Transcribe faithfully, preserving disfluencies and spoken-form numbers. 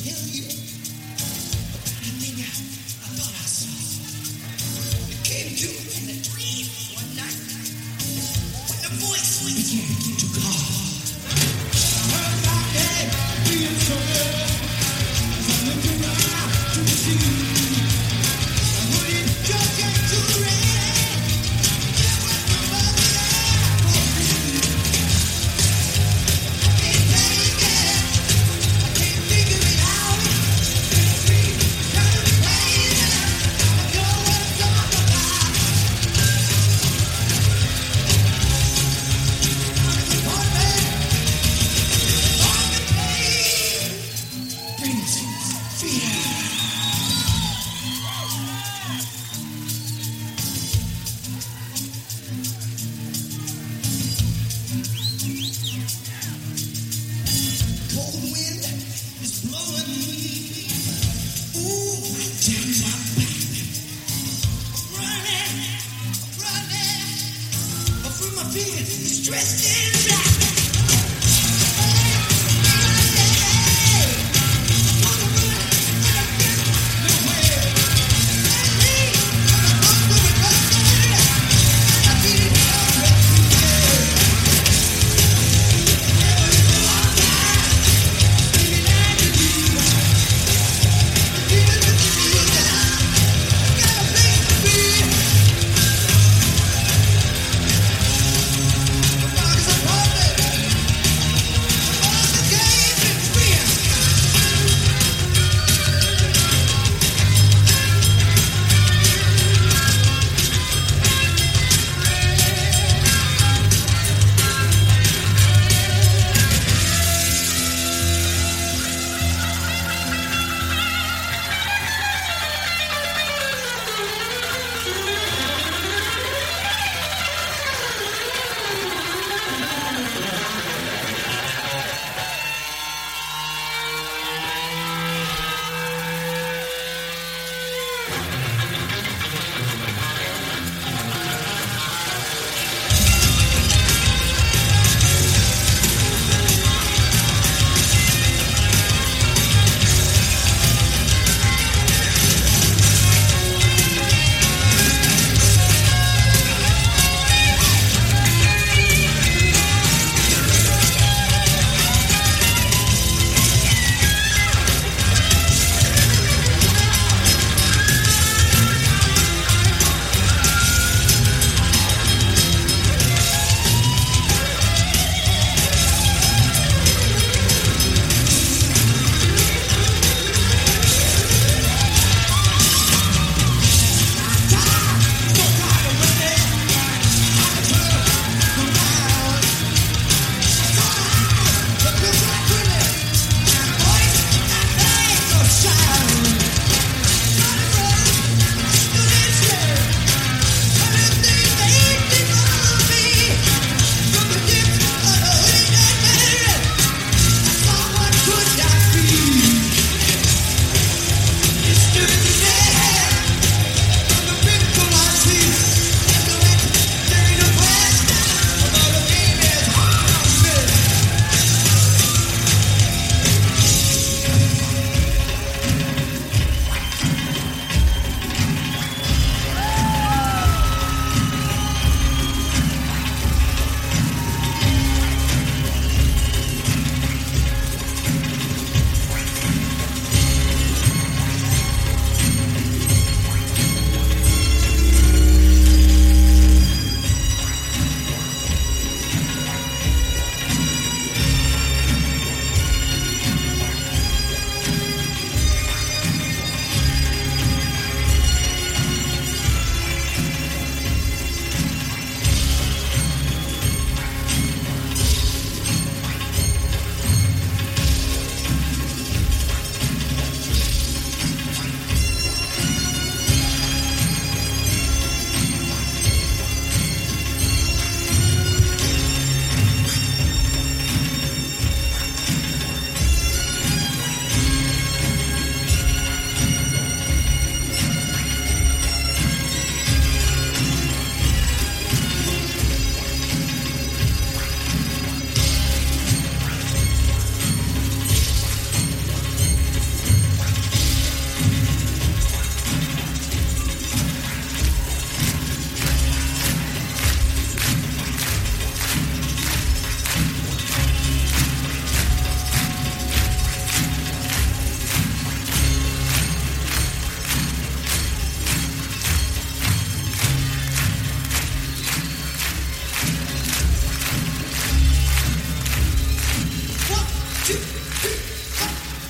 tell you about a thing I, I thought I saw. It came to me in a dream one night when the voice began to call. I heard my dad being so good as I looked around to see and when it just got too ready, there was nobody there for me. I can't take it, I can't figure it out. It's me turning crazy. I know what I'm talking about. I'm a disappointment on the page. Brings